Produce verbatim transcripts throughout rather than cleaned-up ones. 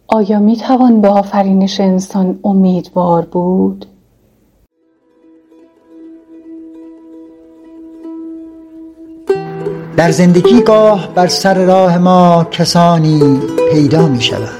آیا می توان به آفرینش انسان امیدوار بود؟ در زندگی گاه بر سر راه ما کسانی پیدا می شود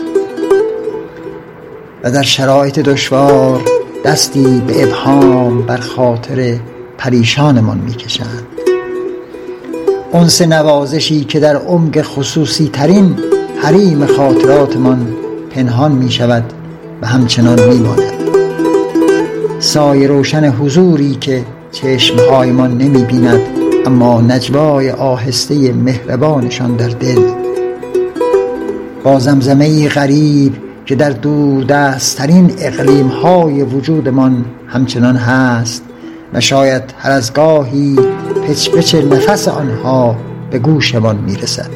و در شرایط دشوار دستی به ابهام بر خاطر پریشانمان می کشند. انس نوازشی که در عمق خصوصی ترین حریم خاطراتمان پنهان می شود و همچنان می ماند. سایه روشن حضوری که چشمهایمان نمی بیند، اما نجوای آهسته مهربانشان در دل. با زمزمه‌ای غریب که در دوردست‌ترین اقلیم‌های وجودمان همچنان هست و شاید هر از گاهی پچ پچ نفس آنها به گوشمان میرسد.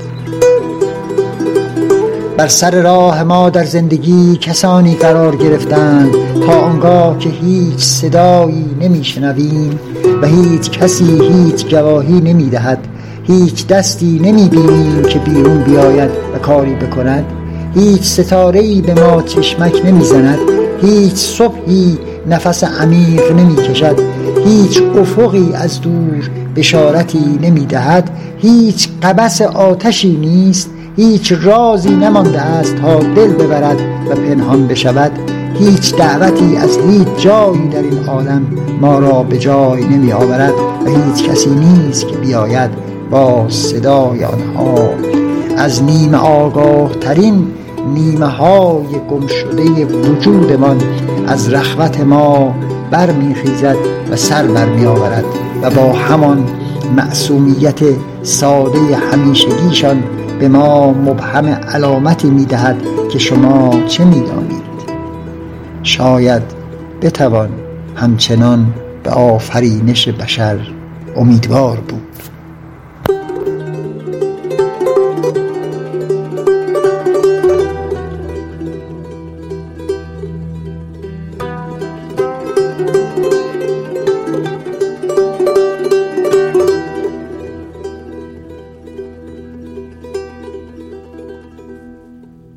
بر سر راه ما در زندگی کسانی قرار گرفتند تا آنگاه که هیچ صدایی نمیشنویم و هیچ کسی هیچ گواهی نمیدهد، هیچ دستی نمیبینیم که بیرون بیاید و کاری بکند، هیچ ستاره‌ای به ما چشمک نمیزند، هیچ صبحی نفس عمیق نمیکشد، هیچ افقی از دور بشارتی نمیدهد، هیچ قبس آتشی نیست، هیچ رازی نمانده است تا دل ببرد و پنهان بشود، هیچ دعوتی از هیچ جایی در این عالم ما را به جای نمی آورد و هیچ کسی نیست که بیاید با صدای آنها از نیمه آگاه ترین نیمه های گم شده وجودمان از رخوت ما برمی خیزد و سر برمی آورد و با همان معصومیت ساده همیشگیشان به ما مبهم علامتی می دهد که شما چه می دانید؟ شاید بتوان همچنان به آفرینش بشر امیدوار بود.